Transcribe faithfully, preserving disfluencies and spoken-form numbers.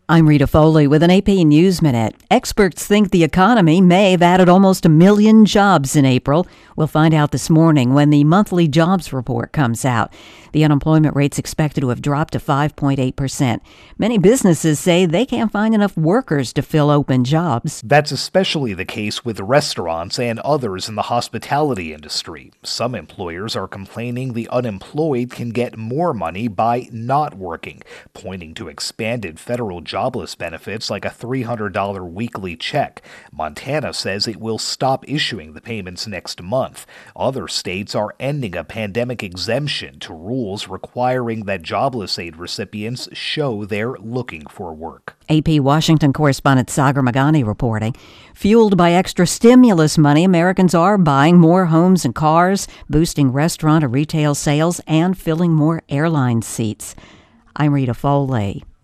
I'm Rita Foley with an A P News Minute. Experts think the economy may have added almost a million jobs in April. We'll find out this morning when the monthly jobs report comes out. The unemployment rate's expected to have dropped to five point eight percent. Many businesses say they can't find enough workers to fill open jobs. That's especially the case with restaurants and others in the hospitality industry. Some employers are complaining the unemployed can get more money by not working, pointing to expanded federal jobless benefits like a three hundred dollars weekly check. Montana says it will stop issuing the payments next month. Other states are ending a pandemic exemption to rules requiring that jobless aid recipients show they're looking for work. A P Washington correspondent Sagar Magani reporting. Fueled by extra stimulus money, Americans are buying more homes and cars, boosting restaurant and retail sales, and filling more airline seats. I'm Rita Foley.